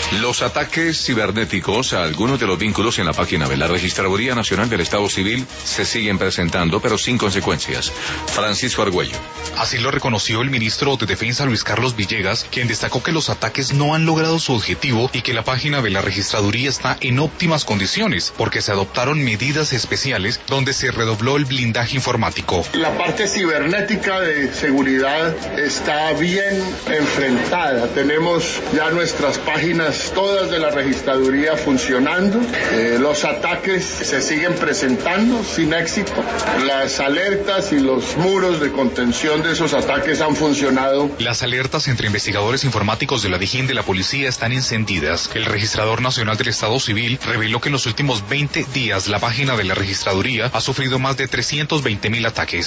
Los ataques cibernéticos a algunos de los vínculos en la página de la Registraduría Nacional del Estado Civil se siguen presentando, pero sin consecuencias. Francisco Argüello. Así lo reconoció el ministro de Defensa Luis Carlos Villegas, quien destacó que los ataques no han logrado su objetivo y que la página de la Registraduría está en óptimas condiciones, porque se adoptaron medidas especiales donde se redobló el blindaje informático. La parte cibernética de seguridad está bien enfrentada. Tenemos ya nuestras páginas todas de la Registraduría funcionando. Los ataques se siguen presentando sin éxito. Las alertas y los muros de contención de esos ataques han funcionado. Las alertas entre investigadores informáticos de la Dijín de la policía están encendidas. El Registrador Nacional del Estado Civil reveló que en los últimos 20 días la página de la Registraduría ha sufrido más de 320.000 ataques.